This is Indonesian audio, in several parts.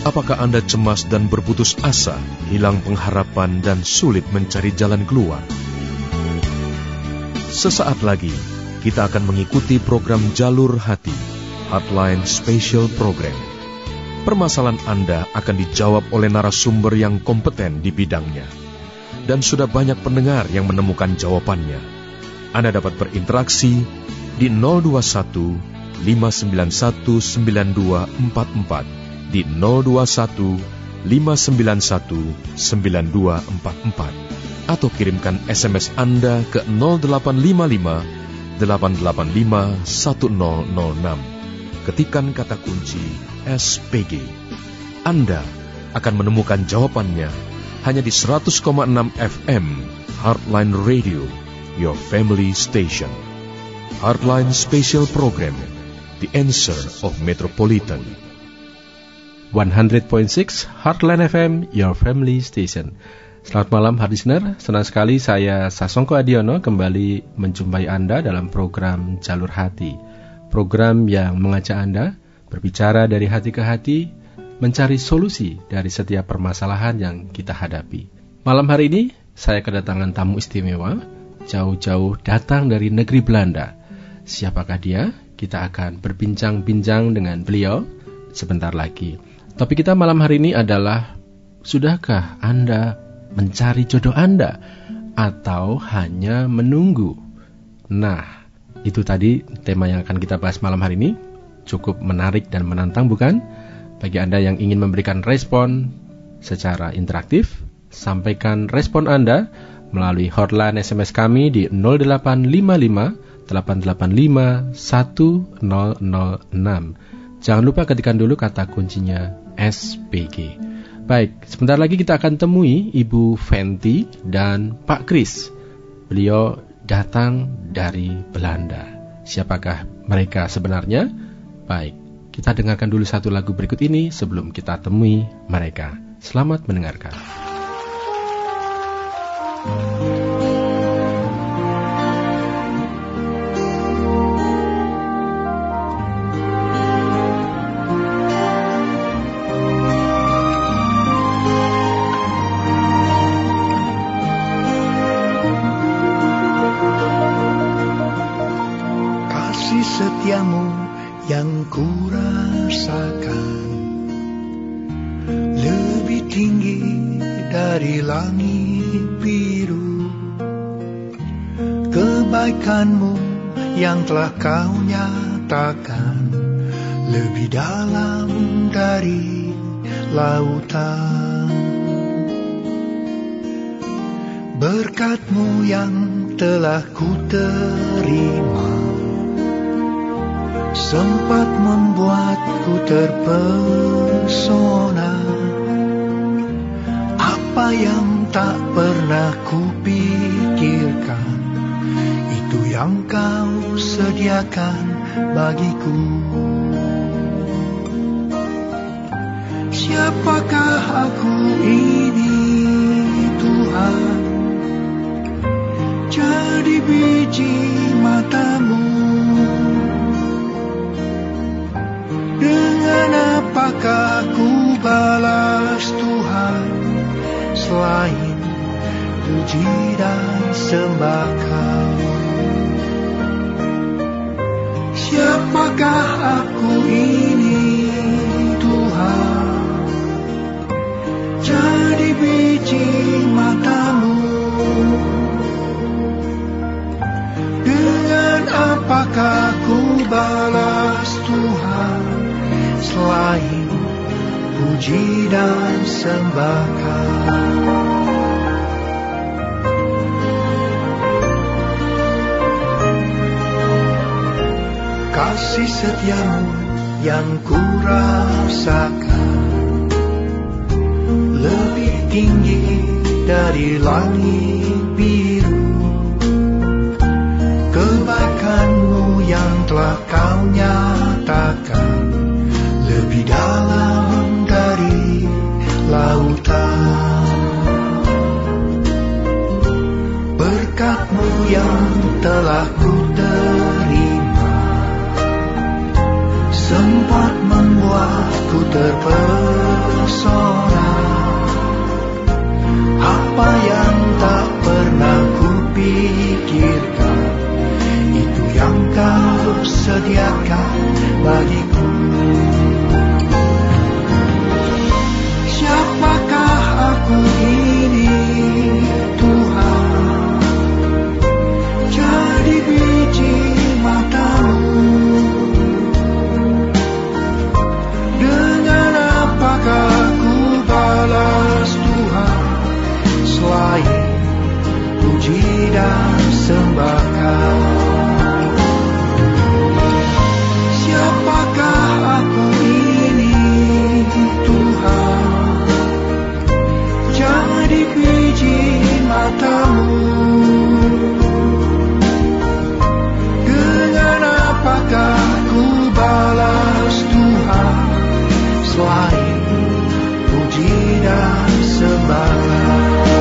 Apakah Anda cemas dan berputus asa, hilang pengharapan dan sulit mencari jalan keluar? Sesaat lagi, kita akan mengikuti program Jalur Hati, Heartline Special Program. Permasalahan Anda akan dijawab oleh narasumber yang kompeten di bidangnya. Dan sudah banyak pendengar yang menemukan jawabannya. Anda dapat berinteraksi di 021 591 9244, di 021 591 9244, atau kirimkan SMS Anda ke 0855 885 1006. Ketikan kata kunci SPG. Anda akan menemukan jawabannya hanya di 100,6 FM Heartline Radio, your family station. Heartline Special Program, the answer of Metropolitan. 100.6 Heartline FM, your family station. Selamat malam hard listener, senang sekali saya Sasongko Adiono kembali menjumpai Anda dalam program Jalur Hati. Program yang mengajak Anda berbicara dari hati ke hati, mencari solusi dari setiap permasalahan yang kita hadapi. Malam hari ini saya kedatangan tamu istimewa, jauh-jauh datang dari negeri Belanda. Siapakah dia? Kita akan berbincang-bincang dengan beliau sebentar lagi. Topik kita malam hari ini adalah, sudahkah Anda mencari jodoh Anda atau hanya menunggu? Nah, itu tadi tema yang akan kita bahas malam hari ini. Cukup menarik dan menantang, bukan? Bagi Anda yang ingin memberikan respon secara interaktif, sampaikan respon Anda melalui hotline SMS kami di 0855 885 1006. Jangan lupa ketikkan dulu kata kuncinya SPG. Baik, sebentar lagi kita akan temui Ibu Fenty dan Pak Kris. Beliau datang dari Belanda. Siapakah mereka sebenarnya? Baik, kita dengarkan dulu satu lagu berikut ini sebelum kita temui mereka. Selamat mendengarkan. Setiamu yang ku rasakan lebih tinggi dari langit biru. Kebaikanmu yang telah kau nyatakan lebih dalam dari lautan. Berkat-Mu yang telah ku terima sempat membuatku terpesona. Apa yang tak pernah kupikirkan, itu yang kau sediakan bagiku. Siapakah aku ini, Tuhan? Jadi biji mata-Mu. Dengan apakah ku balas Tuhan, selain puji dan sembah Kau? Siapakah aku ini, Tuhan? Jadi biji mata-Mu. Dengan apakah ku balas Tuhan, selain puji dan sembah Kau? Kasih setia-Mu yang ku rasakan lebih tinggi dari langit biru. Kebaikan-Mu yang telah Kau nyatakan lebih dalam dari lautan. Berkat-Mu yang telah ku terima sempat membuatku terpesona. sediakan bagiku. Siapakah aku ini, Tuhan? Jadi biji matamu. Dengan apakah ku balas Tuhan selain puji dan sembah Kau? Siapakah aku ini, Tuhan? Jadi biji matamu. Dengan apakah ku balas Tuhan selain puji dan sembah?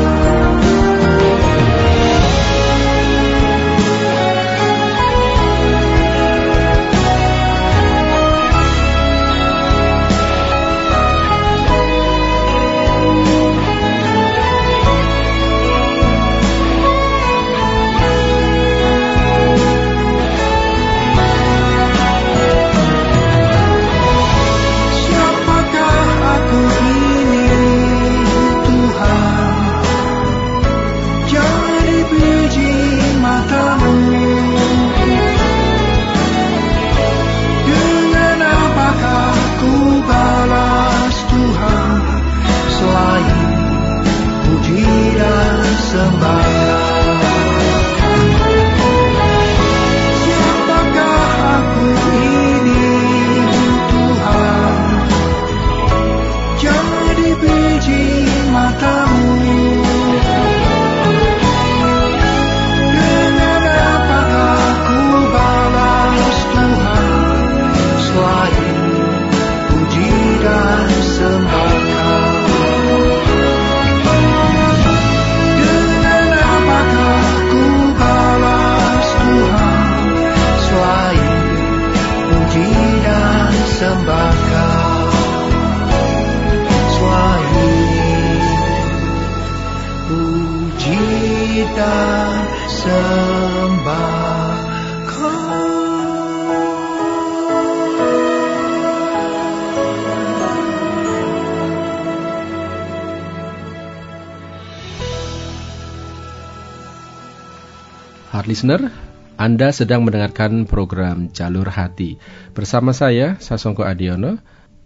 Heart listener, Anda sedang mendengarkan program Jalur Hati bersama saya, Sasongko Adiono,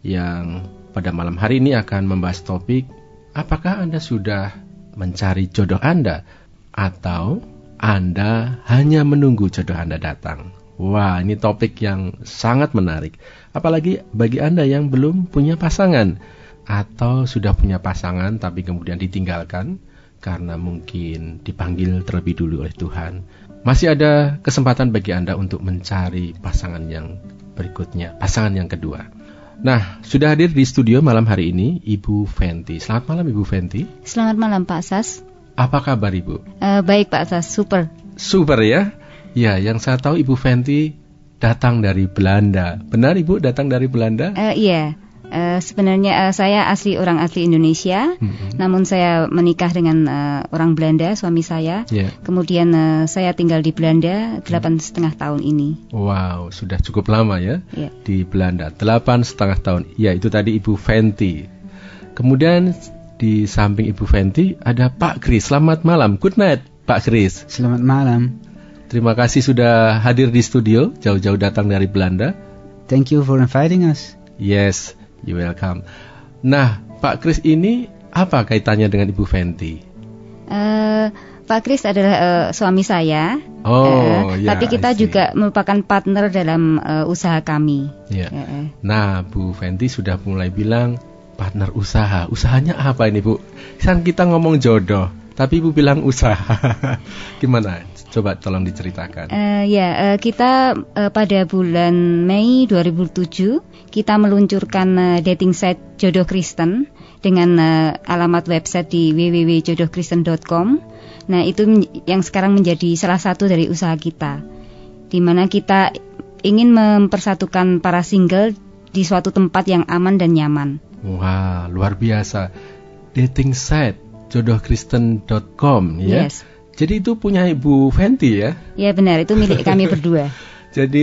yang pada malam hari ini akan membahas topik, apakah Anda sudah mencari jodoh Anda? Atau Anda hanya menunggu jodoh Anda datang? Wah, ini topik yang sangat menarik. Apalagi bagi Anda yang belum punya pasangan, atau sudah punya pasangan tapi kemudian ditinggalkan karena mungkin dipanggil terlebih dulu oleh Tuhan. Masih ada kesempatan bagi Anda untuk mencari pasangan yang berikutnya, pasangan yang kedua. Nah, sudah hadir di studio malam hari ini Ibu Fenty. Selamat malam Ibu Fenty. Selamat malam Pak Sas. Apa kabar Ibu? Baik Pak Sas, super. Super ya? Ya, yang saya tahu Ibu Fenty datang dari Belanda. Benar Ibu datang dari Belanda? Iya. Sebenarnya saya orang asli Indonesia, namun saya menikah dengan orang Belanda, suami saya. Kemudian saya tinggal di Belanda 8,5 tahun ini. Wow, sudah cukup lama ya di Belanda, 8,5 tahun. Ya, itu tadi Ibu Fenty. Kemudian di samping Ibu Fenty ada Pak Kris. Selamat malam, good night Pak Kris. Selamat malam. Terima kasih sudah hadir di studio, jauh-jauh datang dari Belanda. Thank you for inviting us. Yes. You're welcome. Nah, Pak Kris ini apa kaitannya dengan Ibu Fenty? Pak Kris adalah suami saya. Tapi kita juga merupakan partner dalam usaha kami. Nah, Bu Fenty sudah mulai bilang partner usaha. Usahanya apa ini, Bu? Kan kita ngomong jodoh, tapi Ibu bilang usaha. Gimana? Coba tolong diceritakan. Kita pada bulan Mei 2007 kita meluncurkan dating site Jodoh Kristen dengan alamat website di www.jodohkristen.com. Nah, itu yang sekarang menjadi salah satu dari usaha kita, di mana kita ingin mempersatukan para single di suatu tempat yang aman dan nyaman. Wah, luar biasa. Dating site jodohkristen.com ya. Yes. Jadi itu punya Ibu Fenty ya? Ya benar, itu milik kami berdua. Jadi,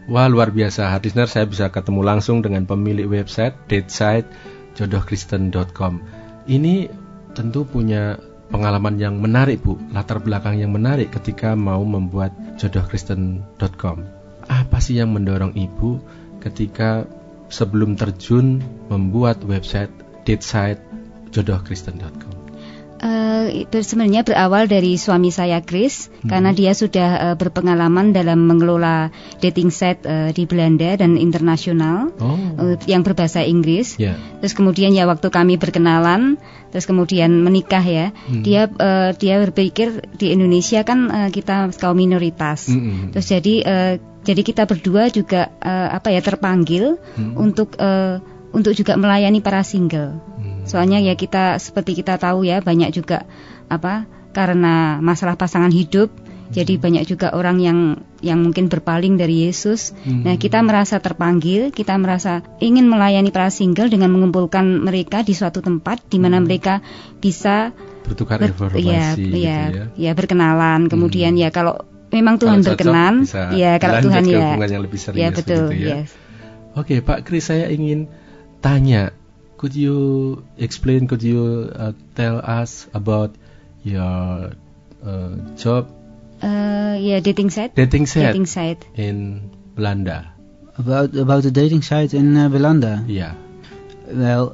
Wah, luar biasa. Listener, saya bisa ketemu langsung dengan pemilik website datesite jodohkristen.com. Ini tentu punya pengalaman yang menarik, Bu. Latar belakang yang menarik ketika mau membuat jodohkristen.com. Apa sih yang mendorong Ibu ketika sebelum terjun membuat website datesite jodohkristen.com? Itu sebenarnya berawal dari suami saya, Chris, karena dia sudah berpengalaman dalam mengelola dating site di Belanda dan internasional, yang berbahasa Inggris. Terus kemudian ya waktu kami berkenalan, terus kemudian menikah ya, dia berpikir di Indonesia kan kita kaum minoritas, terus jadi kita berdua juga terpanggil untuk juga melayani para single. Soalnya ya seperti kita tahu ya, banyak juga karena masalah pasangan hidup, jadi banyak juga orang yang mungkin berpaling dari Yesus. Nah, kita merasa terpanggil, kita merasa ingin melayani para single dengan mengumpulkan mereka di suatu tempat di mana mereka bisa bertukar informasi, ya berkenalan. Kemudian ya kalau memang Tuhan berkenan, ya kalau Tuhan ya, yang lebih serius, ya betul. Gitu ya. Yes. Oke, Pak Chris, saya ingin tanya. Could you tell us about your job? Dating site. Dating site in Belanda. About the dating site in Belanda. Yeah. Well,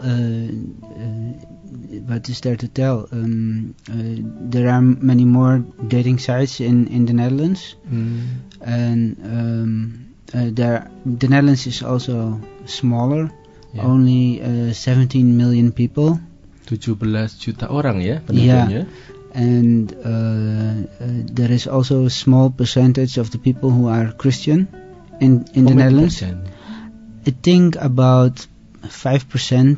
what is there to tell? There are many more dating sites in the Netherlands, and the Netherlands is also smaller. Yeah. Only 17 million people. 17 juta orang ya penduduknya. Yeah. And there is also a small percentage of the people who are Christian in the Netherlands. I think about 5%,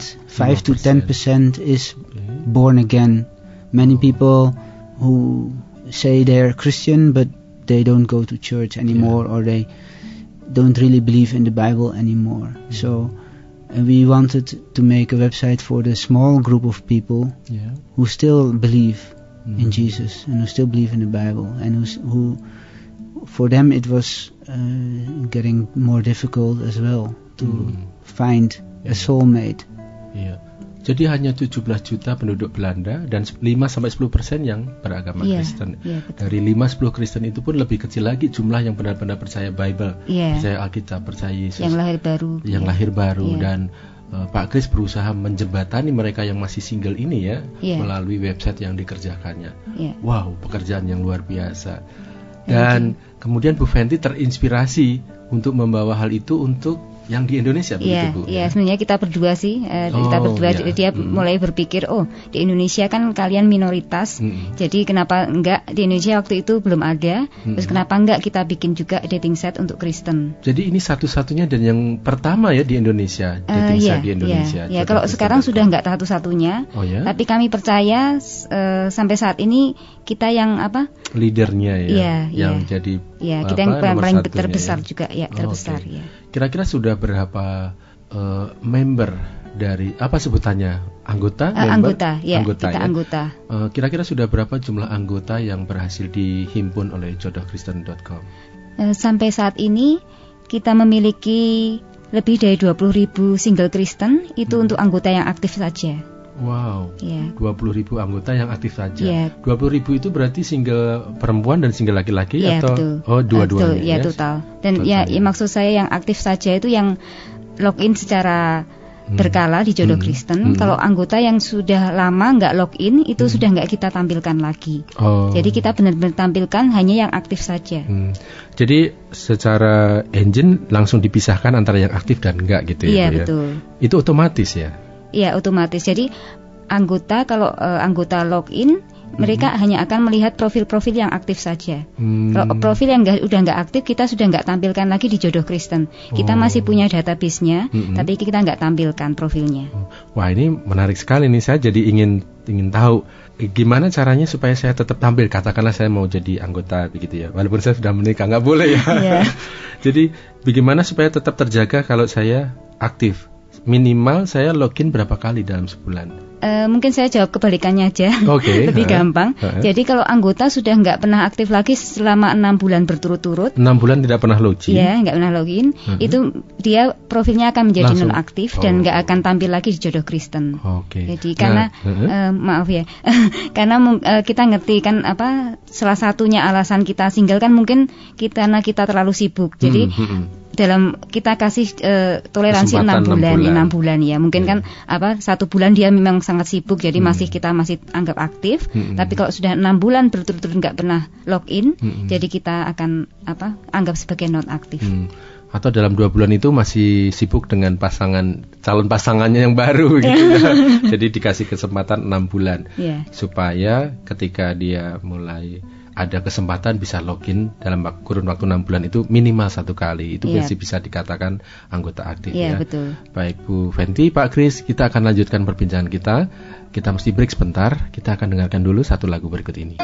5 to 10% is born again. Many people who say they're Christian but they don't go to church anymore, or they don't really believe in the Bible anymore. So we wanted to make a website for the small group of people who still believe in Jesus and who still believe in the Bible, and who for them it was getting more difficult as well to find a soulmate. Jadi hanya 17 juta penduduk Belanda dan 5-10% yang beragama Kristen. Dari 5-10 Kristen itu pun lebih kecil lagi jumlah yang benar-benar percaya Bible, percaya Alkitab, percaya Yesus. Yang lahir baru. Dan Pak Chris berusaha menjembatani mereka yang masih single ini melalui website yang dikerjakannya. Wow, pekerjaan yang luar biasa. Dan kemudian Bu Fenty terinspirasi untuk membawa hal itu untuk yang di Indonesia, begitu Bu? Iya, sebenarnya kita berdua sih, dia mulai berpikir, di Indonesia kan kalian minoritas, jadi kenapa enggak, di Indonesia waktu itu belum ada, terus kenapa enggak kita bikin juga dating site untuk Kristen. Jadi ini satu-satunya dan yang pertama ya di Indonesia, dating site di Indonesia. Iya, kalau sekarang sudah enggak satu-satunya, tapi kami percaya sampai saat ini kita yang leadernya yang jadi kita yang paling terbesar juga terbesar. Kira-kira sudah berapa member dari sebutannya anggota? Anggota. Kira-kira sudah berapa jumlah anggota yang berhasil dihimpun oleh jodohkristen.com? Sampai saat ini kita memiliki lebih dari 20.000 single Kristen itu untuk anggota yang aktif saja. Wow, 20.000 anggota yang aktif saja. 20.000 itu berarti single perempuan dan single laki-laki atau betul. Dua-duanya? Betul, total. Dan maksud saya yang aktif saja itu yang login secara berkala di Jodoh Kristen. Kalau anggota yang sudah lama nggak login itu sudah nggak kita tampilkan lagi. Jadi kita benar-benar tampilkan hanya yang aktif saja. Jadi secara engine langsung dipisahkan antara yang aktif dan enggak gitu ya? Iya, betul. Itu otomatis ya? Iya, otomatis. Jadi anggota kalau anggota login, mereka hanya akan melihat profil-profil yang aktif saja. Kalau profil yang udah nggak aktif, kita sudah nggak tampilkan lagi di Jodoh Kristen. Kita masih punya database-nya, tapi kita nggak tampilkan profilnya. Wah, ini menarik sekali nih. Saya jadi ingin tahu gimana caranya supaya saya tetap tampil. Katakanlah saya mau jadi anggota begitu ya, walaupun saya sudah menikah, nggak boleh ya. Jadi bagaimana supaya tetap terjaga kalau saya aktif? Minimal saya login berapa kali dalam sebulan? Mungkin saya jawab kebalikannya aja, lebih gampang. Jadi kalau anggota sudah nggak pernah aktif lagi selama 6 bulan berturut-turut, 6 bulan tidak pernah login, ya nggak pernah login, itu dia profilnya akan menjadi nonaktif dan nggak akan tampil lagi di Jodoh Kristen. Jadi karena maaf ya, karena kita ngerti kan salah satunya alasan kita single kan mungkin karena kita terlalu sibuk. Jadi dalam kita kasih toleransi 6 bulan ya. Mungkin kan 1 bulan dia memang sangat sibuk, jadi kita masih anggap aktif. Tapi kalau sudah 6 bulan berturut-turut nggak pernah login, jadi kita akan anggap sebagai non aktif. Atau dalam 2 bulan itu masih sibuk dengan calon pasangannya yang baru gitu. Jadi dikasih kesempatan 6 bulan supaya ketika dia mulai ada kesempatan bisa login dalam kurun waktu 6 bulan itu minimal 1 kali. Itu bisa dikatakan anggota aktif ya. Betul. Baik Bu Fenty, Pak Kris, kita akan lanjutkan perbincangan kita. Kita mesti break sebentar. Kita akan dengarkan dulu satu lagu berikut ini.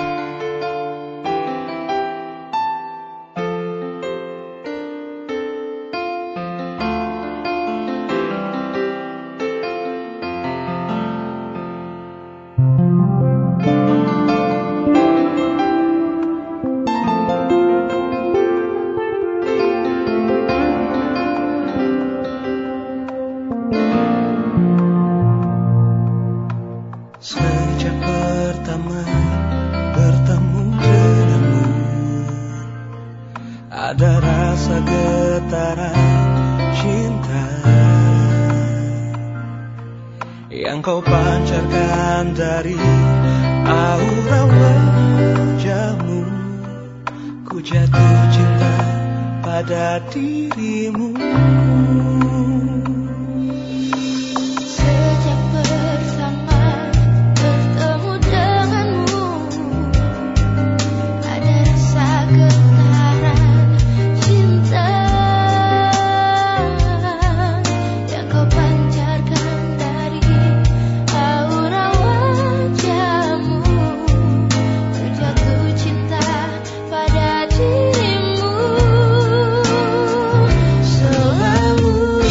Selalu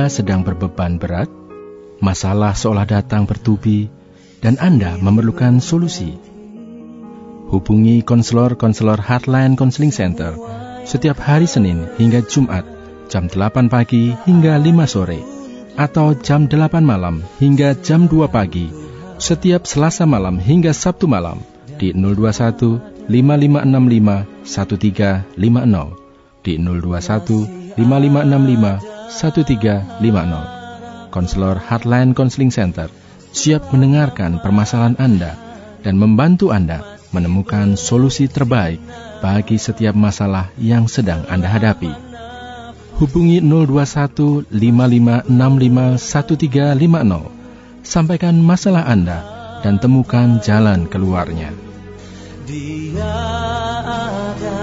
Anda sedang berbeban berat, masalah seolah datang bertubi, dan Anda memerlukan solusi. Hubungi konselor-konselor Heartline Counseling Center setiap hari Senin hingga Jumat jam 8 pagi hingga 5 sore, atau jam 8 malam hingga jam 2 pagi setiap Selasa malam hingga Sabtu malam di 021 5565 1350, di 021 5565 1350. Konselor Heartline Counseling Center siap mendengarkan permasalahan Anda dan membantu Anda menemukan solusi terbaik bagi setiap masalah yang sedang Anda hadapi. Hubungi 021 5565 1350. Sampaikan masalah Anda dan temukan jalan keluarnya. Dia ada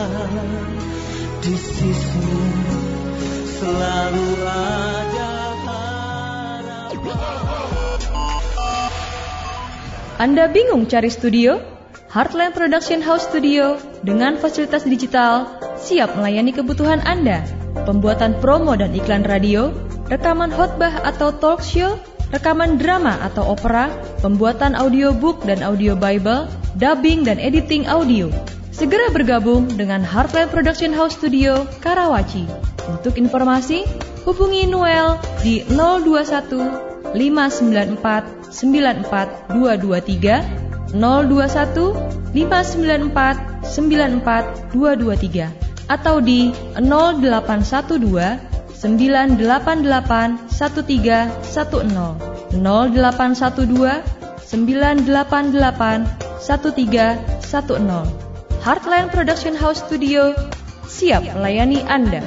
di sisimu, selalu ada harapan. Anda bingung cari studio? Heartline Production House Studio dengan fasilitas digital siap melayani kebutuhan Anda. Pembuatan promo dan iklan radio, rekaman khotbah atau talk show, rekaman drama atau opera, pembuatan audiobook dan audio Bible, dubbing dan editing audio. Segera bergabung dengan Heartline Production House Studio, Karawaci. Untuk informasi, hubungi Noel di 021 594 94223, 021 594 94223, atau di 0812 988 1310, 0812 988 1310. Heartline Production House Studio siap melayani Anda.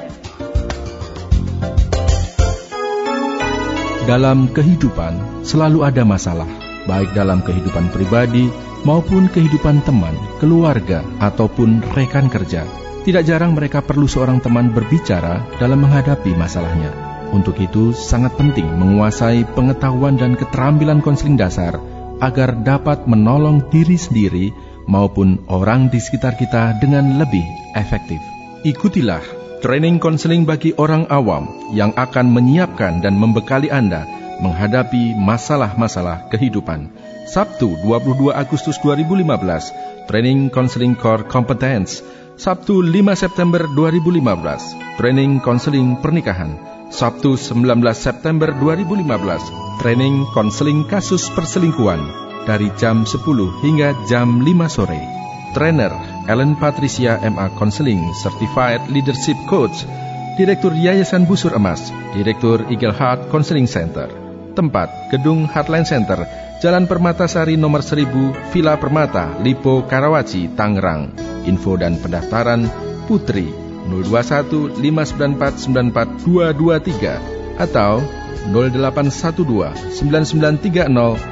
Dalam kehidupan selalu ada masalah, baik dalam kehidupan pribadi maupun kehidupan teman, keluarga, ataupun rekan kerja. Tidak jarang mereka perlu seorang teman berbicara dalam menghadapi masalahnya. Untuk itu, sangat penting menguasai pengetahuan dan keterampilan konseling dasar agar dapat menolong diri sendiri maupun orang di sekitar kita dengan lebih efektif. Ikutilah training konseling bagi orang awam yang akan menyiapkan dan membekali Anda menghadapi masalah-masalah kehidupan. Sabtu 22 Agustus 2015, Training Counseling Core Competence. Sabtu 5 September 2015, Training Counseling Pernikahan. Sabtu 19 September 2015, Training Counseling Kasus Perselingkuhan dari jam 10 hingga jam 5 sore. Trainer Ellen Patricia MA Counseling Certified Leadership Coach. Direktur Yayasan Busur Emas, Direktur Eagle Heart Counseling Center. Tempat Gedung Heartline Center, Jalan Permatasari nomor 1000, Villa Permata, Lipo, Karawaci, Tangerang. Info dan pendaftaran Putri 021 594 94223 atau 0812 9930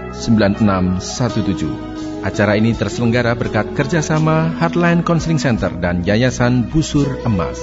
9617. Acara ini terselenggara berkat kerjasama Heartline Counseling Center dan Yayasan Busur Emas.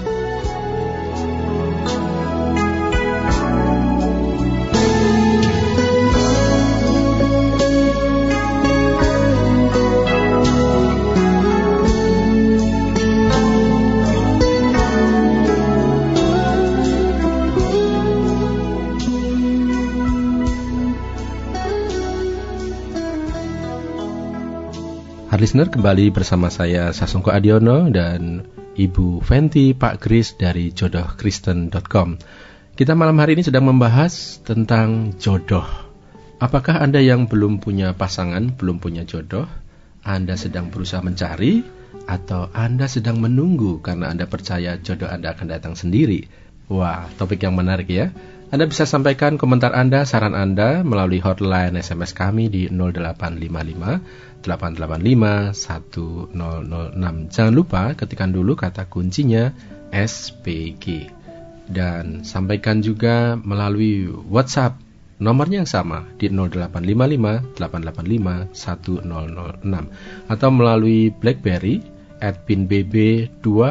Listener, kembali bersama saya Sasongko Adiono dan Ibu Fenty Pak Kris dari jodohkristen.com. Kita malam hari ini sedang membahas tentang jodoh. Apakah Anda yang belum punya pasangan, belum punya jodoh? Anda sedang berusaha mencari? Atau Anda sedang menunggu karena Anda percaya jodoh Anda akan datang sendiri? Wah, topik yang menarik ya. Anda bisa sampaikan komentar Anda, saran Anda melalui hotline SMS kami di 0855 885 1006. Jangan lupa ketikkan dulu kata kuncinya SPG. Dan sampaikan juga melalui WhatsApp, nomornya yang sama di 0855 885 1006, atau melalui BlackBerry @pinbb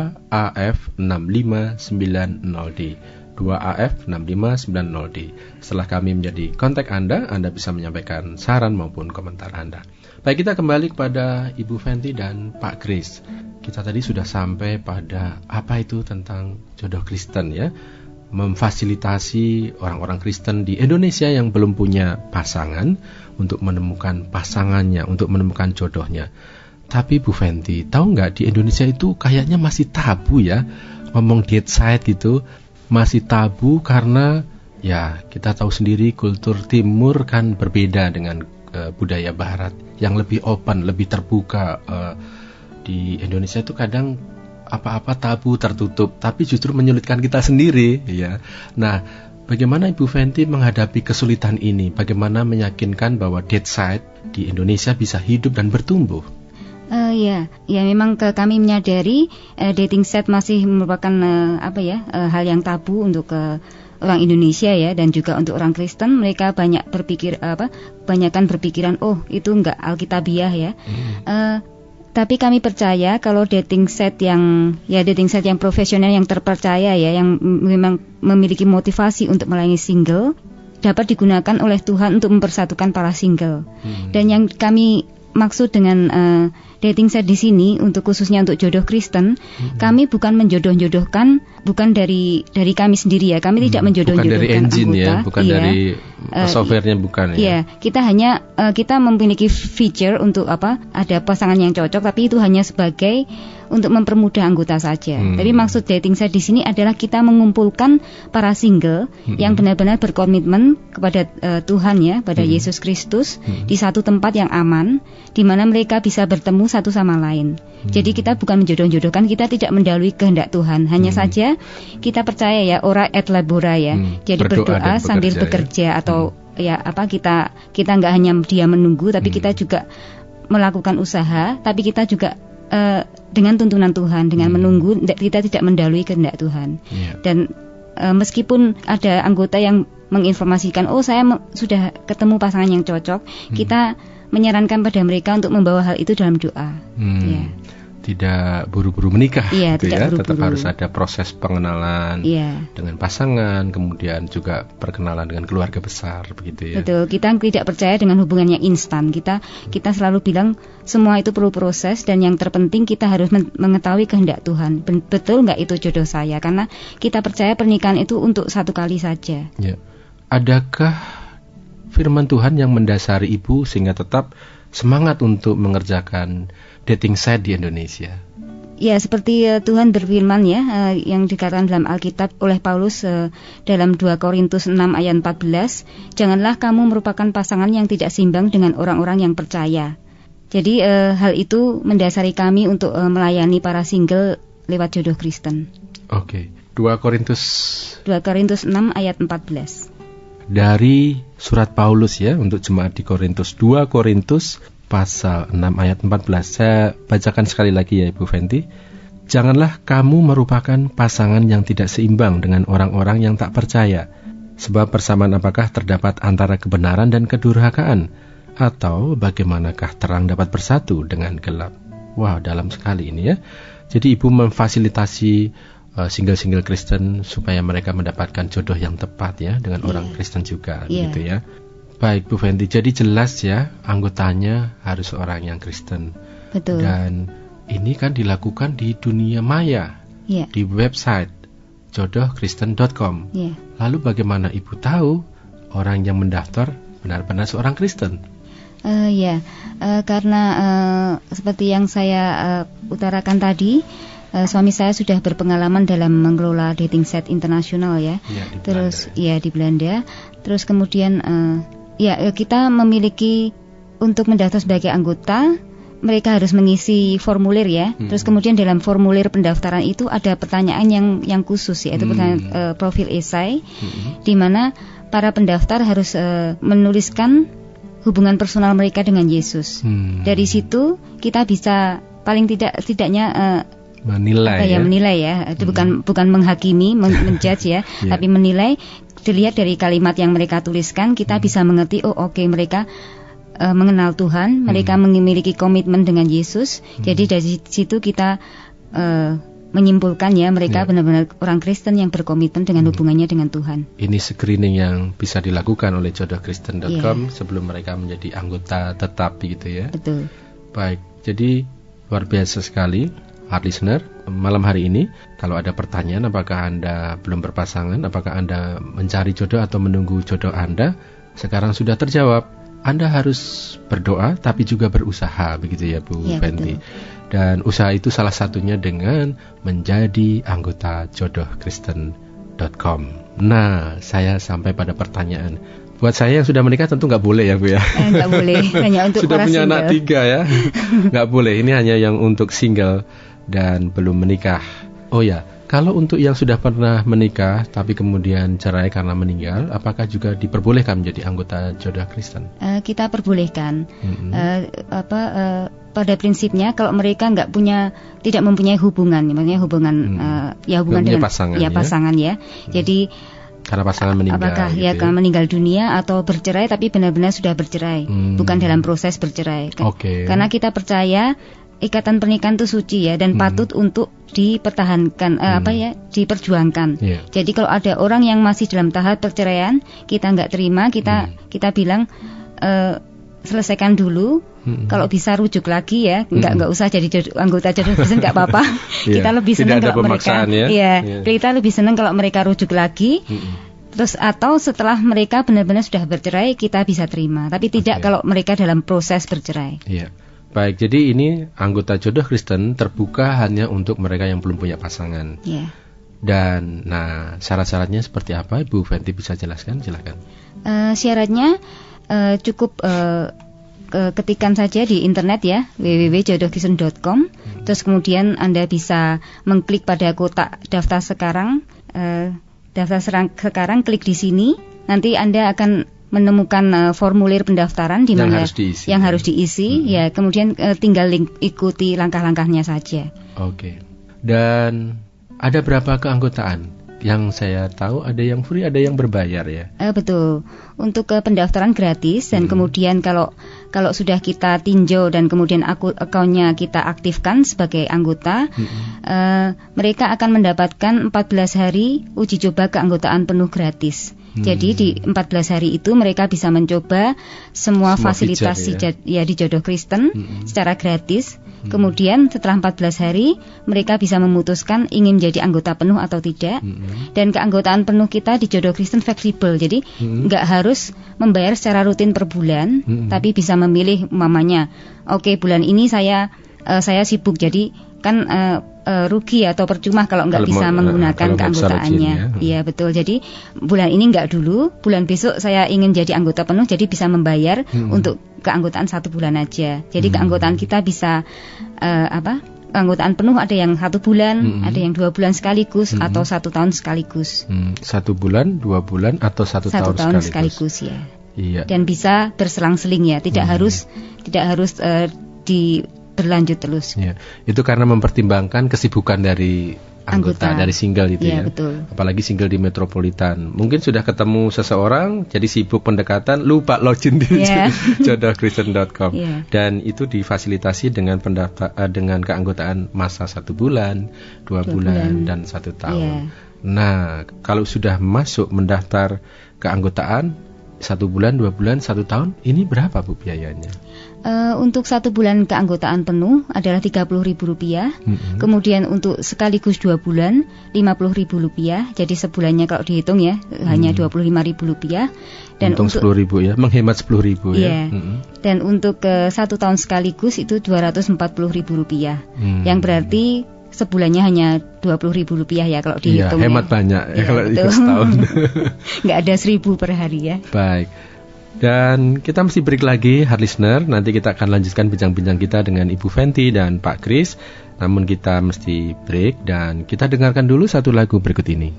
2AF6590D 2AF6590D. Setelah kami menjadi kontak Anda bisa menyampaikan saran maupun komentar Anda. Baik, kita kembali kepada Ibu Fenty dan Pak Kris. Kita tadi sudah sampai pada apa itu tentang jodoh Kristen ya. memfasilitasi orang-orang Kristen di Indonesia yang belum punya pasangan untuk menemukan pasangannya, untuk menemukan jodohnya. Tapi Bu Fenty, tahu nggak, di Indonesia itu kayaknya masih tabu ya, ngomong date site gitu, masih tabu karena ya kita tahu sendiri kultur Timur kan berbeda dengan budaya Barat yang lebih open, lebih terbuka. Di Indonesia itu kadang apa-apa tabu, tertutup, tapi justru menyulitkan kita sendiri ya. Nah, bagaimana Ibu Fenty menghadapi kesulitan ini? Bagaimana meyakinkan bahwa date site di Indonesia bisa hidup dan bertumbuh? Ya memang kami menyadari dating site masih merupakan hal yang tabu untuk orang Indonesia ya, dan juga untuk orang Kristen. Mereka banyak berpikiran oh itu enggak alkitabiah ya. Tapi kami percaya kalau dating site yang profesional, yang terpercaya ya, yang memang memiliki motivasi untuk melayani single, dapat digunakan oleh Tuhan untuk mempersatukan para single. Dan yang kami maksud dengan dating site di sini khususnya untuk jodoh Kristen, kami bukan menjodoh-jodohkan, bukan dari kami sendiri ya. Kami tidak menjodoh-jodohkan bukan dari engine anggota, ya, bukan dari softwarenya, bukan ya. Iya, kita memiliki feature untuk ada pasangan yang cocok, tapi itu hanya sebagai untuk mempermudah anggota saja. Tapi maksud dating site di sini adalah kita mengumpulkan para single yang benar-benar berkomitmen kepada Tuhan ya, pada Yesus Kristus di satu tempat yang aman, di mana mereka bisa bertemu satu sama lain. Jadi kita bukan menjodoh-jodohkan, kita tidak mendahului kehendak Tuhan. Hanya saja kita percaya ya, ora et labora ya. Jadi berdoa sambil bekerja atau kita nggak hanya dia menunggu, tapi kita juga melakukan usaha, tapi kita juga dengan tuntunan Tuhan, dengan menunggu, kita tidak mendahului kehendak Tuhan. Dan meskipun ada anggota yang menginformasikan, oh saya sudah ketemu pasangan yang cocok, kita menyarankan pada mereka untuk membawa hal itu dalam doa. Tidak buru-buru menikah, gitu ya. Tetap harus ada proses pengenalan dengan pasangan, kemudian juga perkenalan dengan keluarga besar, begitu ya. Betul, kita tidak percaya dengan hubungan yang instan. Kita selalu bilang semua itu perlu proses, dan yang terpenting kita harus mengetahui kehendak Tuhan. Betul nggak itu jodoh saya? Karena kita percaya pernikahan itu untuk satu kali saja. Ya. Adakah firman Tuhan yang mendasari Ibu sehingga tetap semangat untuk mengerjakan dating site di Indonesia? Ya, seperti Tuhan berfirman ya, yang dikatakan dalam Alkitab oleh Paulus dalam 2 Korintus 6 ayat 14, janganlah kamu merupakan pasangan yang tidak seimbang dengan orang-orang yang percaya. Jadi hal itu mendasari kami untuk melayani para single lewat jodoh Kristen. Oke, 2 Korintus 6 ayat 14. Dari surat Paulus ya untuk jemaat di Korintus, 2 Korintus pasal 6 ayat 14. Saya bacakan sekali lagi ya Ibu Fenty. Janganlah kamu merupakan pasangan yang tidak seimbang dengan orang-orang yang tak percaya. Sebab persamaan apakah terdapat antara kebenaran dan kedurhakaan? Atau bagaimanakah terang dapat bersatu dengan gelap? Wow, dalam sekali ini ya. Jadi Ibu memfasilitasi single-single Kristen supaya mereka mendapatkan jodoh yang tepat ya, dengan orang Kristen juga gitu ya. Baik Bu Fenty, jadi jelas ya anggotanya harus orang yang Kristen. Betul. Dan ini kan dilakukan di dunia maya, di website jodohkristen.com. Lalu bagaimana Ibu tahu orang yang mendaftar benar-benar seorang Kristen? Karena seperti yang saya utarakan tadi, suami saya sudah berpengalaman dalam mengelola dating site internasional ya. Di Belanda. Terus kemudian kita memiliki, untuk mendaftar sebagai anggota, mereka harus mengisi formulir ya. Terus kemudian dalam formulir pendaftaran itu ada pertanyaan yang khusus, yaitu pertanyaan profil esai, di mana para pendaftar harus menuliskan hubungan personal mereka dengan Yesus. Dari situ kita bisa paling tidaknya menilai ya. Itu bukan menghakimi, menjudge ya, tapi menilai. Dilihat dari kalimat yang mereka tuliskan, kita bisa mengerti mereka mengenal Tuhan, mereka memiliki komitmen dengan Yesus. Jadi dari situ kita menyimpulkan ya, mereka benar-benar orang Kristen yang berkomitmen dengan hubungannya dengan Tuhan. Ini screening yang bisa dilakukan oleh jodohkristen.com sebelum mereka menjadi anggota tetap gitu ya. Betul. Baik, jadi luar biasa sekali hard listener, malam hari ini kalau ada pertanyaan apakah Anda belum berpasangan, apakah Anda mencari jodoh atau menunggu jodoh Anda, sekarang sudah terjawab. Anda harus berdoa tapi juga berusaha, begitu ya Bu Fenty. Dan usaha itu salah satunya dengan menjadi anggota jodohkristen.com. Nah, saya sampai pada pertanyaan. Buat saya yang sudah menikah tentu nggak boleh ya Bu ya. Nggak boleh, hanya untuk sudah para punya single. Anak 3 ya. Nggak boleh, ini hanya yang untuk single dan belum menikah. Oh ya, kalau untuk yang sudah pernah menikah tapi kemudian cerai karena meninggal, apakah juga diperbolehkan menjadi anggota Jodoh Kristen? Kita perbolehkan. Pada prinsipnya kalau mereka tidak mempunyai hubungan, maksudnya hubungan dengan pasangan ya. Jadi karena pasangan meninggal, apakah karena meninggal dunia atau bercerai tapi benar-benar sudah bercerai, bukan dalam proses bercerai. Karena kita percaya ikatan pernikahan itu suci ya, dan patut untuk dipertahankan, diperjuangkan. Jadi kalau ada orang yang masih dalam tahap perceraian, kita nggak terima, kita bilang selesaikan dulu. Kalau bisa rujuk lagi ya, nggak usah jadi anggota Jodoh Kristen, nggak apa-apa. Kita lebih senang kalau mereka, kita lebih senang kalau mereka rujuk lagi. Terus atau setelah mereka benar-benar sudah bercerai, kita bisa terima. Tapi tidak kalau mereka dalam proses bercerai. Baik, jadi ini anggota Jodoh Kristen terbuka hanya untuk mereka yang belum punya pasangan. Dan syarat-syaratnya seperti apa? Ibu Fenty bisa jelaskan? Silakan. Syaratnya cukup ketikkan saja di internet ya, www.jodohkristen.com. Terus kemudian Anda bisa mengklik pada kotak daftar sekarang. Klik di sini. Nanti Anda akan menemukan formulir pendaftaran di mana yang harus diisi. Ya, kemudian tinggal ikuti langkah-langkahnya saja. Dan ada berapa keanggotaan? Yang saya tahu ada yang free, ada yang berbayar ya. Betul. Untuk pendaftaran gratis dan kemudian kalau sudah kita tinjau dan kemudian akunnya kita aktifkan sebagai anggota, mereka akan mendapatkan 14 hari uji coba keanggotaan penuh gratis. Jadi di 14 hari itu mereka bisa mencoba semua fasilitas di Jodoh Kristen secara gratis. Kemudian setelah 14 hari mereka bisa memutuskan ingin menjadi anggota penuh atau tidak. Dan keanggotaan penuh kita di Jodoh Kristen fleksibel. Jadi nggak harus membayar secara rutin per bulan, tapi bisa memilih umpamanya, bulan ini saya sibuk, jadi kan rugi atau percuma kalau nggak bisa menggunakan keanggotaannya. Iya betul. Jadi bulan ini nggak dulu, bulan besok saya ingin jadi anggota penuh, jadi bisa membayar untuk keanggotaan 1 bulan aja. Jadi keanggotaan kita bisa keanggotaan penuh ada yang 1 bulan, ada yang 2 bulan sekaligus atau 1 tahun sekaligus. 1 bulan, 2 bulan atau 1 tahun sekaligus ya. Iya. Dan bisa berselang-seling ya, tidak harus berlanjut terus. Itu karena mempertimbangkan kesibukan dari anggota dari single itu ya. Betul. Apalagi single di metropolitan. Mungkin sudah ketemu seseorang, jadi sibuk pendekatan, lupa login di jodohkristen.com. Dan itu difasilitasi dengan dengan keanggotaan masa 1 bulan, 2 bulan dan 1 tahun. Nah, kalau sudah masuk mendaftar keanggotaan 1 bulan, 2 bulan, 1 tahun, ini berapa Bu biayanya? Untuk 1 bulan keanggotaan penuh adalah Rp30.000. Kemudian untuk sekaligus 2 bulan Rp50.000. Jadi sebulannya kalau dihitung ya hanya Rp25.000. Dan untung 10.000 ya, menghemat 10.000 ya. Dan untuk 1 tahun sekaligus itu Rp240.000. Yang berarti sebulannya hanya Rp20.000 ya kalau dihitung. Hemat banyak ya kalau ikut setahun. Nggak ada 1.000 per hari ya. Baik. Dan kita mesti break lagi, hard listener. Nanti kita akan lanjutkan bincang-bincang kita dengan Ibu Fenty dan Pak Kris. Namun kita mesti break dan kita dengarkan dulu satu lagu berikut ini.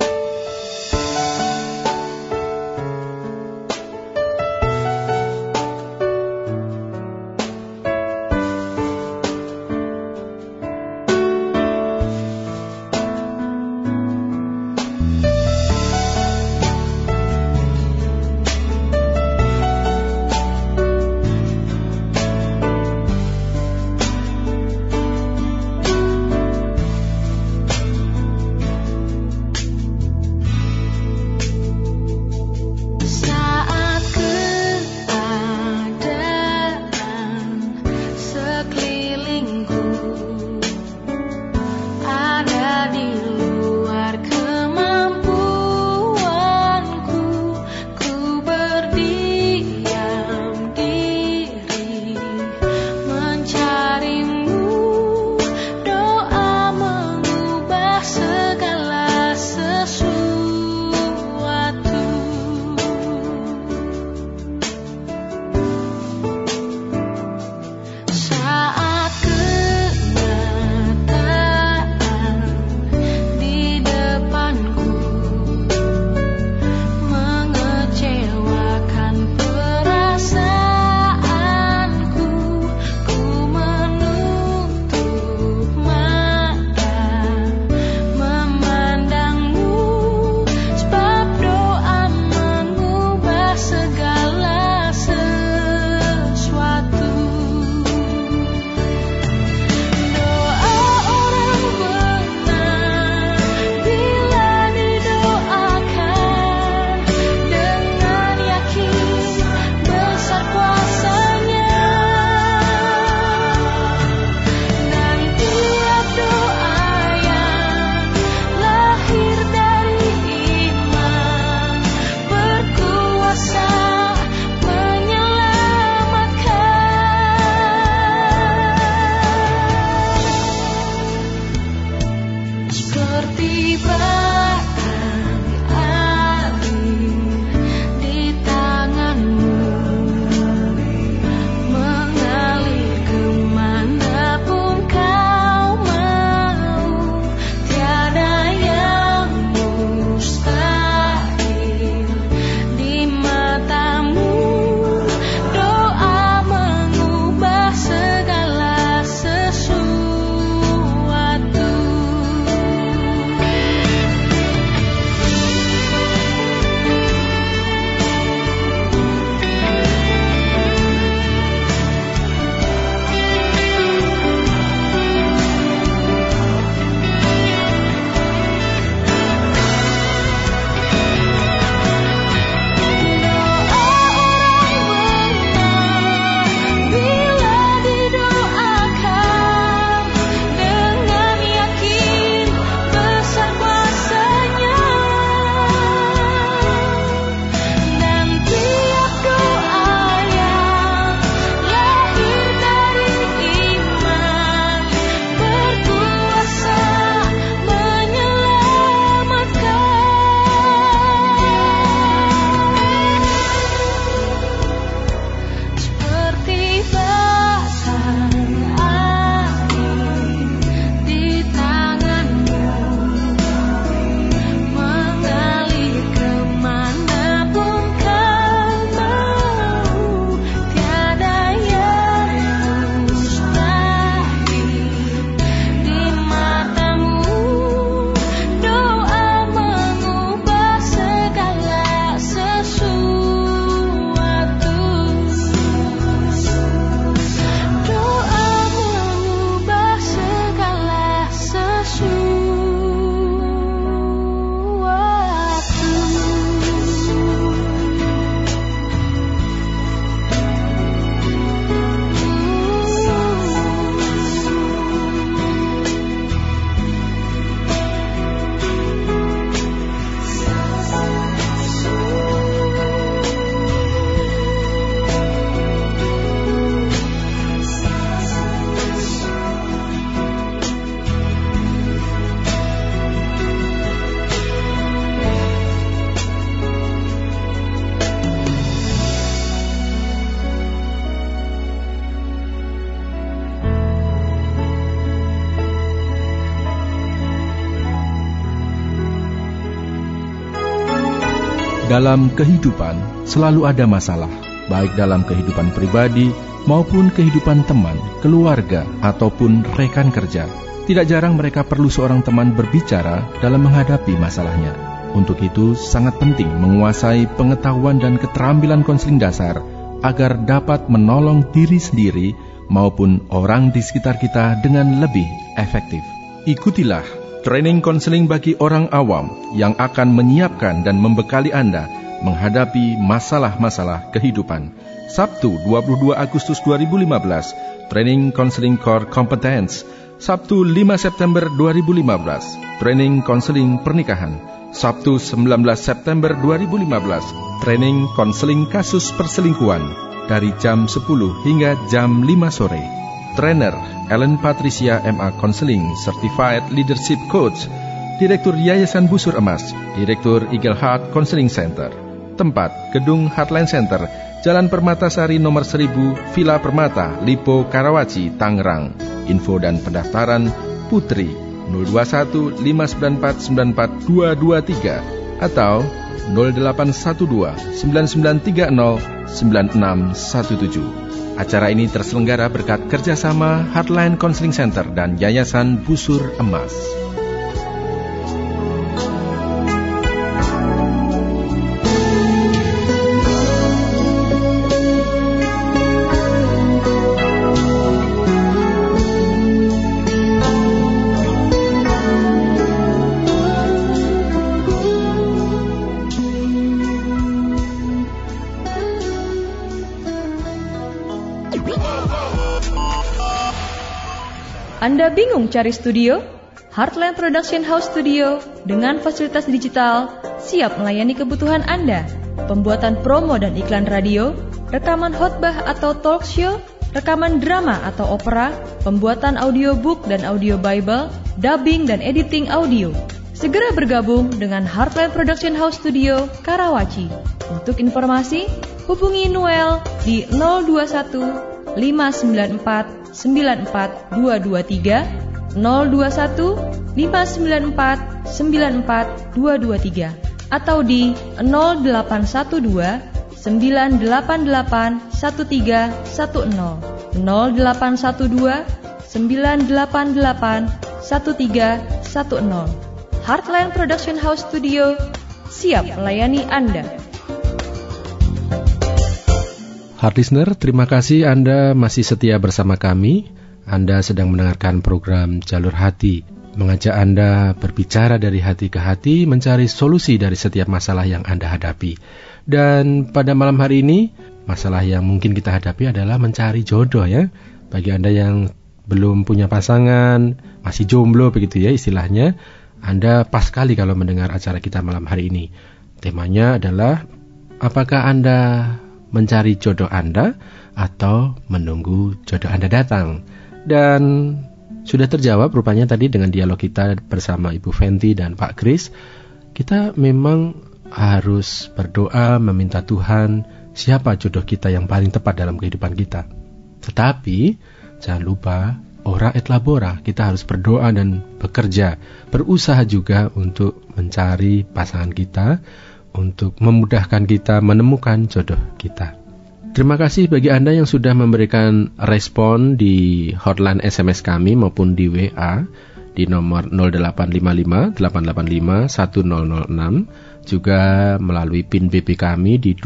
Dalam kehidupan selalu ada masalah, baik dalam kehidupan pribadi maupun kehidupan teman, keluarga, ataupun rekan kerja. Tidak jarang mereka perlu seorang teman berbicara dalam menghadapi masalahnya. Untuk itu, sangat penting menguasai pengetahuan dan keterampilan konseling dasar agar dapat menolong diri sendiri maupun orang di sekitar kita dengan lebih efektif. Ikutilah training konseling bagi orang awam yang akan menyiapkan dan membekali Anda menghadapi masalah-masalah kehidupan. Sabtu 22 Agustus 2015, Training Counseling Core Competence. Sabtu 5 September 2015, Training Counseling Pernikahan. Sabtu 19 September 2015, Training Counseling Kasus Perselingkuhan dari jam 10 hingga jam 5 sore. Trainer Ellen Patricia MA Counseling Certified Leadership Coach. Direktur Yayasan Busur Emas, Direktur Eagle Heart Counseling Center. Tempat Gedung Heartline Center, Jalan Permatasari nomor 1000, Villa Permata, Lipo, Karawaci, Tangerang. Info dan pendaftaran Putri 021 594 94223 atau 0812 9930 9617. Acara ini terselenggara berkat kerjasama Heartline Counseling Center dan Yayasan Busur Emas. Anda bingung cari studio? Heartline Production House Studio dengan fasilitas digital siap melayani kebutuhan Anda. Pembuatan promo dan iklan radio, rekaman khotbah atau talk show, rekaman drama atau opera, pembuatan audiobook dan audio Bible, dubbing dan editing audio. Segera bergabung dengan Heartline Production House Studio, Karawaci. Untuk informasi, hubungi Noel di 021 594 94223 021 594 94223 atau di 0812 988 1310 0812 988 1310. Heartline Production House Studio siap melayani Anda. Heart Listener, terima kasih Anda masih setia bersama kami. Anda sedang mendengarkan program Jalur Hati, mengajak Anda berbicara dari hati ke hati, mencari solusi dari setiap masalah yang Anda hadapi. Dan pada malam hari ini, masalah yang mungkin kita hadapi adalah mencari jodoh ya. Bagi Anda yang belum punya pasangan, masih jomblo begitu ya istilahnya, Anda pas sekali kalau mendengar acara kita malam hari ini. Temanya adalah, apakah Anda mencari jodoh Anda atau menunggu jodoh Anda datang? Dan sudah terjawab rupanya tadi dengan dialog kita bersama Ibu Fenty dan Pak Kris. Kita memang harus berdoa meminta Tuhan siapa jodoh kita yang paling tepat dalam kehidupan kita. Tetapi jangan lupa ora et labora, kita harus berdoa dan bekerja, berusaha juga untuk mencari pasangan kita, untuk memudahkan kita menemukan jodoh kita. Terima kasih bagi Anda yang sudah memberikan respon di hotline SMS kami maupun di WA di nomor 0855 885 1006, juga melalui PIN BP kami di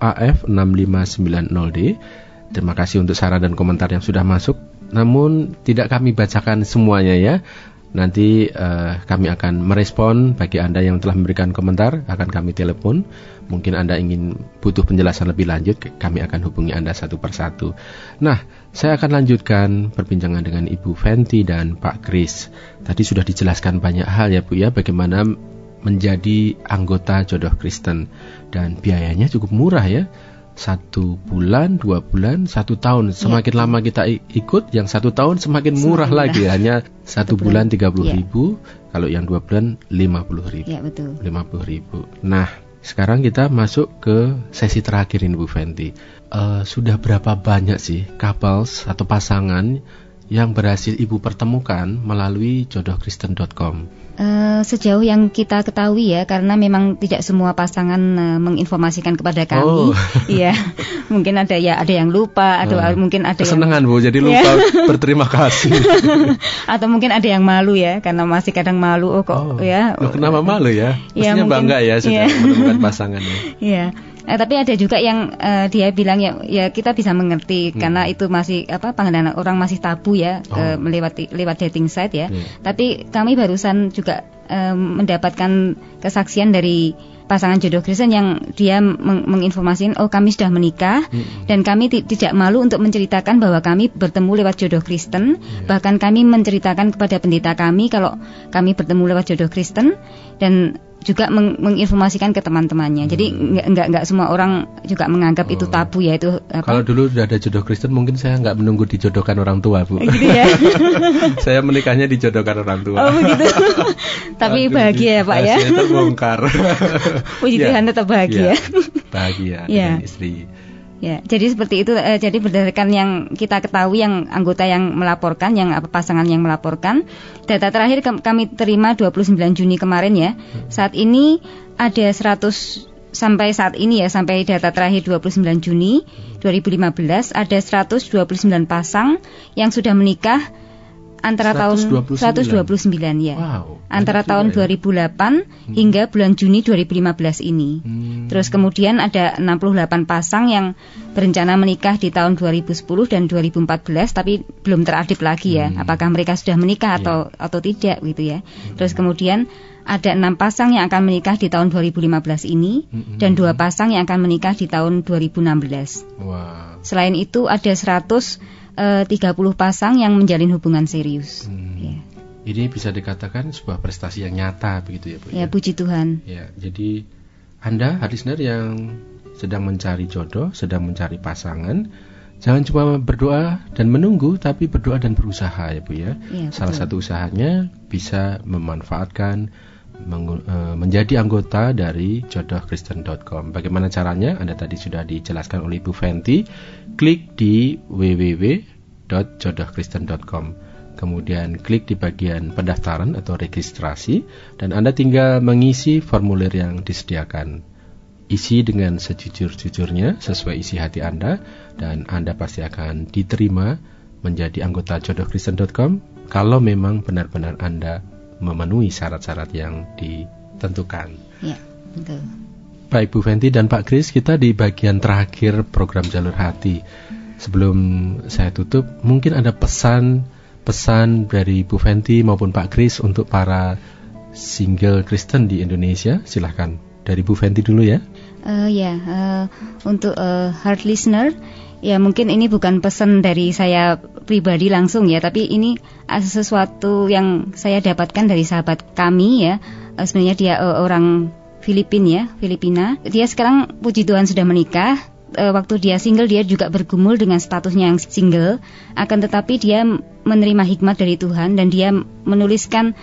2AF6590D. Terima kasih untuk saran dan komentar yang sudah masuk, namun tidak kami bacakan semuanya ya. Nanti kami akan merespon. Bagi Anda yang telah memberikan komentar, akan kami telepon. Mungkin Anda ingin butuh penjelasan lebih lanjut, kami akan hubungi Anda satu persatu. Nah, saya akan lanjutkan perbincangan dengan Ibu Fenty dan Pak Kris. Tadi sudah dijelaskan banyak hal ya Bu ya, bagaimana menjadi anggota Jodoh Kristen. Dan biayanya cukup murah ya. 1 bulan, 2 bulan, 1 tahun. Semakin lama kita ikut, yang 1 tahun semakin murah lagi. Hanya 1 bulan 30.000, kalau yang 2 bulan 50.000. Ya, betul. 50.000. Nah, sekarang kita masuk ke sesi terakhir ini Bu Fenty. Sudah berapa banyak sih couples atau pasangan yang berhasil Ibu pertemukan melalui jodohkristen.com? Sejauh yang kita ketahui ya, karena memang tidak semua pasangan menginformasikan kepada kami. Iya, mungkin ada yang lupa, atau mungkin ada kesenangan Bu, jadi lupa berterima kasih. Atau mungkin ada yang malu ya, karena masih kadang malu. Ya. Loh, kenapa malu ya? Mestinya bangga ya sudah menemukan pasangannya. Iya. Tapi ada juga yang dia bilang ya kita bisa mengerti karena itu masih pandangan orang masih tabu ya, lewat dating site ya. Tapi kami barusan juga mendapatkan kesaksian dari pasangan jodoh Kristen yang dia menginformasikan kami sudah menikah dan kami tidak malu untuk menceritakan bahwa kami bertemu lewat jodoh Kristen. Bahkan kami menceritakan kepada pendeta kami kalau kami bertemu lewat jodoh Kristen, dan juga menginformasikan ke teman-temannya. Jadi enggak semua orang juga menganggap itu tabu ya, itu Kalau dulu sudah ada jodoh Kristen mungkin saya enggak menunggu dijodohkan orang tua, Bu. Gitu ya. Saya menikahnya dijodohkan orang tua. Begitu. Tapi bahagia ya, Pak ya. Saya terbongkar. Puji Tuhan, tetap bahagia. Bahagia dengan istri. Ya, jadi seperti itu. Jadi berdasarkan yang kita ketahui, yang anggota yang melaporkan, yang pasangan yang melaporkan, data terakhir kami terima 29 Juni kemarin ya. Saat ini ada 100 sampai saat ini ya, sampai data terakhir 29 Juni 2015 ada 129 pasang yang sudah menikah antara 129 ya. Wow, antara tahun 2008 hingga bulan Juni 2015 ini. Terus kemudian ada 68 pasang yang berencana menikah di tahun 2010 dan 2014 tapi belum terupdate lagi ya, apakah mereka sudah menikah atau tidak gitu ya. Terus kemudian ada 6 pasang yang akan menikah di tahun 2015 ini dan 2 pasang yang akan menikah di tahun 2016. Wow. Selain itu ada 30 pasang yang menjalin hubungan serius. Ya. Ini bisa dikatakan sebuah prestasi yang nyata begitu ya, Bu? Ya, puji Tuhan. Ya, jadi Anda listener yang sedang mencari jodoh, sedang mencari pasangan, jangan cuma berdoa dan menunggu, tapi berdoa dan berusaha ya, Bu ya. Ya, salah satu usahanya bisa memanfaatkan menjadi anggota dari jodohkristen.com. Bagaimana caranya? Anda tadi sudah dijelaskan oleh Ibu Fenty. Klik di www.jodohkristen.com. Kemudian klik di bagian pendaftaran atau registrasi, dan Anda tinggal mengisi formulir yang disediakan. Isi dengan sejujur-jujurnya sesuai isi hati Anda, dan Anda pasti akan diterima menjadi anggota jodohkristen.com kalau memang benar-benar Anda memenuhi syarat-syarat yang ditentukan. Ya, betul. Baik Bu Fenty dan Pak Kris, kita di bagian terakhir program Jalur Hati. Sebelum saya tutup, mungkin ada pesan dari Bu Fenty maupun Pak Kris untuk para single Kristen di Indonesia. Silahkan, dari Bu Fenty dulu ya. Untuk heart listener, ya mungkin ini bukan pesan dari saya pribadi langsung ya, tapi ini sesuatu yang saya dapatkan dari sahabat kami ya. Sebenarnya dia orang Filipina. Dia sekarang puji Tuhan sudah menikah. Waktu dia single, dia juga bergumul dengan statusnya yang single. Akan tetapi dia menerima hikmat dari Tuhan, dan dia menuliskan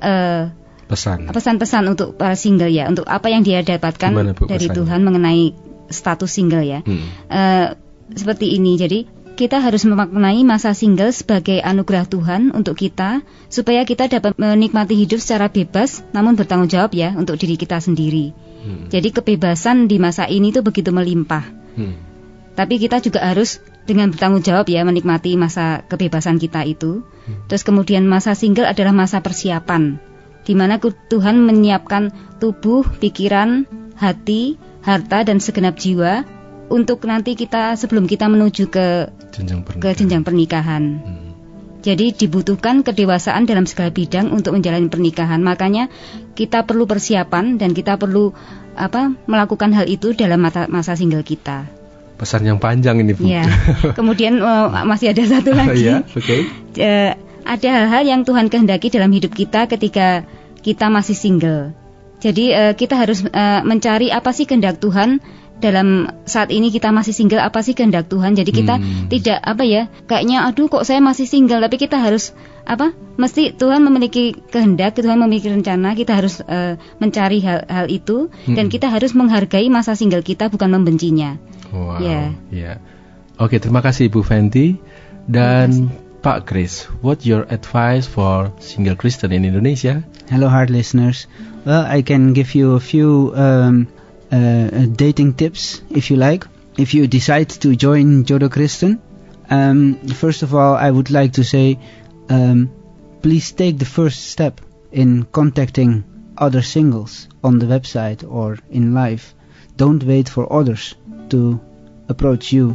pesan-pesan untuk para single ya, untuk apa yang dia dapatkan dari Tuhan mengenai status single ya. Seperti ini. Jadi kita harus memaknai masa single sebagai anugerah Tuhan untuk kita, supaya kita dapat menikmati hidup secara bebas namun bertanggung jawab ya untuk diri kita sendiri. Jadi kebebasan di masa ini itu begitu melimpah. Tapi kita juga harus dengan bertanggung jawab ya menikmati masa kebebasan kita itu. Terus kemudian masa single adalah masa persiapan, di mana Tuhan menyiapkan tubuh, pikiran, hati, harta dan segenap jiwa untuk nanti kita sebelum kita menuju ke jenjang pernikahan. Jadi dibutuhkan kedewasaan dalam segala bidang untuk menjalani pernikahan. Makanya kita perlu persiapan dan kita perlu melakukan hal itu dalam masa single kita. Pesan yang panjang ini, Bu. Ya. Kemudian masih ada satu lagi. Ya, okay. Ada hal-hal yang Tuhan kehendaki dalam hidup kita ketika kita masih single. Jadi kita harus mencari apa sih kehendak Tuhan dalam saat ini kita masih single, apa sih kehendak Tuhan. Jadi kita tidak kayaknya kok saya masih single, tapi kita harus mesti Tuhan memiliki kehendak, Tuhan memiliki rencana. Kita harus mencari hal itu, dan kita harus menghargai masa single kita, bukan membencinya. Wow, ya. Oke, terima kasih Ibu Fenty. Dan Pak Chris, what your advice for single Christian in Indonesia? Hello, heart listeners. Well, I can give you a few dating tips if you like. If you decide to join Jodoh Kristen, first of all, I would like to say, please take the first step in contacting other singles on the website or in live. Don't wait for others to approach you.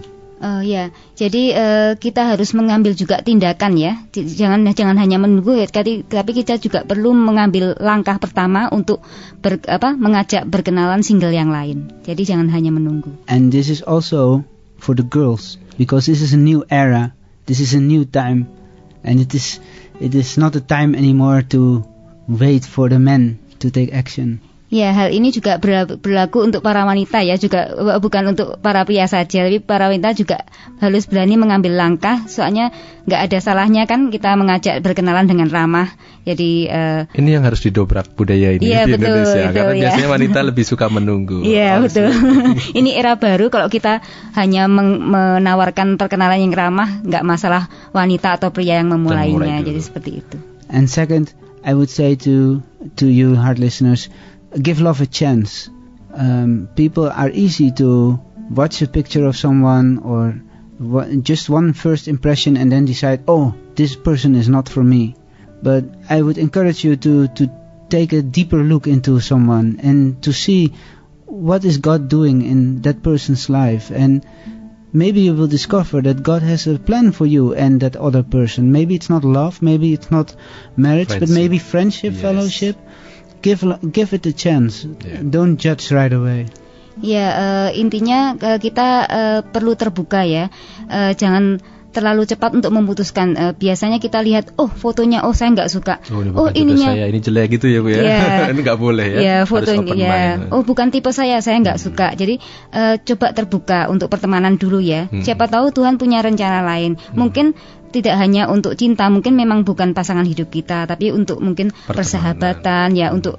Jadi kita harus mengambil juga tindakan ya. Jangan hanya menunggu, tapi kita juga perlu mengambil langkah pertama untuk mengajak berkenalan single yang lain. Jadi jangan hanya menunggu. And this is also for the girls, because this is a new era, this is a new time, and it is not a time anymore to wait for the men to take action. Ya, hal ini juga berlaku untuk para wanita ya, juga bukan untuk para pria saja, tapi para wanita juga harus berani mengambil langkah. Soalnya nggak ada salahnya kan kita mengajak berkenalan dengan ramah. Jadi ini yang harus didobrak budaya ini di Indonesia, karena biasanya wanita lebih suka menunggu. Iya, betul. Ini era baru, kalau kita hanya menawarkan perkenalan yang ramah, nggak masalah wanita atau pria yang memulainya. Jadi seperti itu. And second, I would say to you heart listeners, give love a chance. People are easy to watch a picture of someone or just one first impression and then decide, oh, this person is not for me. But I would encourage you to take a deeper look into someone and to see what is God doing in that person's life. And maybe you will discover that God has a plan for you and that other person. Maybe it's not love, maybe it's not marriage, but maybe friendship, fellowship. Give it a chance. Don't judge right away. Ya, intinya kita perlu terbuka ya. Jangan terlalu cepat untuk memutuskan. Biasanya kita lihat, fotonya, saya nggak suka. Ininya, saya, ini jelek gitu ya Bu ya. Ini nggak boleh ya. Ya, fotonya, bukan tipe saya nggak suka. Jadi coba terbuka untuk pertemanan dulu ya. Siapa tahu Tuhan punya rencana lain. Mungkin tidak hanya untuk cinta, mungkin memang bukan pasangan hidup kita, tapi untuk mungkin persahabatan ya, untuk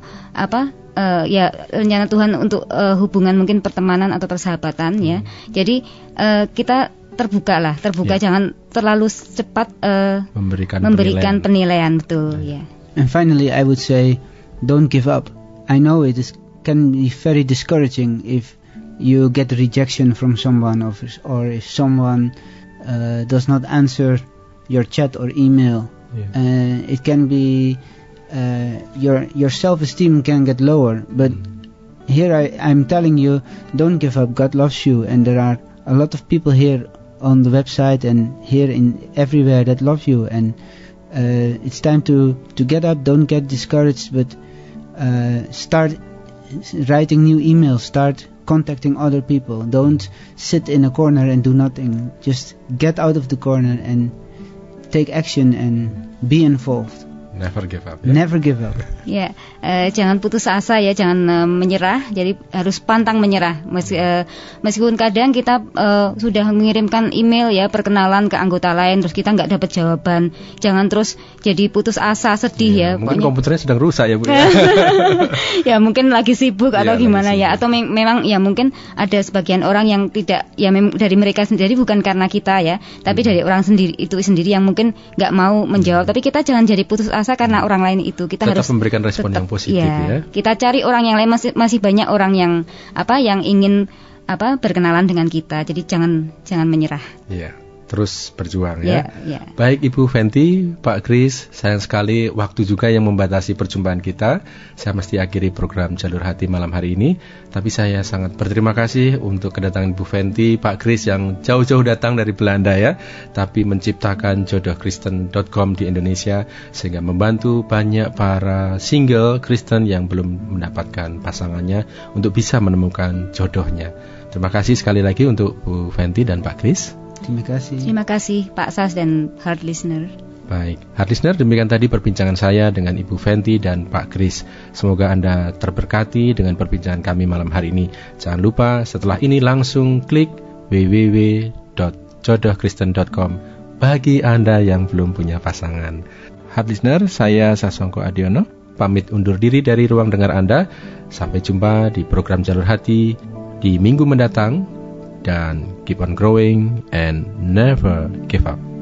rencana Tuhan untuk hubungan mungkin pertemanan atau persahabatan ya. Jadi kita terbuka, jangan terlalu cepat memberikan penilaian betul ya. And finally, I would say, don't give up. I know can be very discouraging if you get rejection from someone or if someone does not answer your chat or email. It can be your self-esteem can get lower, but here I'm telling you, don't give up. God loves you, and there are a lot of people here on the website and here in everywhere that love you, and it's time to get up. Don't get discouraged, but start writing new emails, start contacting other people. Don't sit in a corner and do nothing. Just get out of the corner and take action and be involved. Never give up. Never give up. Ya, jangan putus asa ya, jangan menyerah. Jadi harus pantang menyerah. Meskipun kadang kita sudah mengirimkan email ya perkenalan ke anggota lain, terus kita nggak dapat jawaban. Jangan terus jadi putus asa, sedih ya. Mungkin komputernya sedang rusak ya Bu. Ya mungkin lagi sibuk atau gimana ya. Atau memang ya mungkin ada sebagian orang yang tidak ya dari mereka sendiri, bukan karena kita ya, tapi dari orang itu sendiri yang mungkin nggak mau menjawab. Tapi kita jangan jadi putus asa karena orang lain itu. Kita tetap harus memberikan respon yang positif ya. Kita cari orang yang lain, masih banyak orang yang ingin berkenalan dengan kita. Jadi jangan menyerah. Iya. Terus berjuang ya. Baik Ibu Fenty, Pak Chris, sayang sekali waktu juga yang membatasi perjumpaan kita. Saya mesti akhiri program Jalur Hati malam hari ini. Tapi saya sangat berterima kasih untuk kedatangan Ibu Fenty, Pak Chris yang jauh-jauh datang dari Belanda ya, tapi menciptakan jodohkristen.com di Indonesia sehingga membantu banyak para single Kristen yang belum mendapatkan pasangannya untuk bisa menemukan jodohnya. Terima kasih sekali lagi untuk Bu Fenty dan Pak Chris. Terima kasih Pak Sas dan Heart Listener. Baik, Heart Listener, demikian tadi perbincangan saya dengan Ibu Fenty dan Pak Chris. Semoga Anda terberkati dengan perbincangan kami malam hari ini. Jangan lupa setelah ini langsung klik www.jodohkristen.com bagi Anda yang belum punya pasangan. Heart Listener, saya Sasongko Adiono pamit undur diri dari ruang dengar Anda. Sampai jumpa di program Jalur Hati di minggu mendatang. Dan keep on growing and never give up.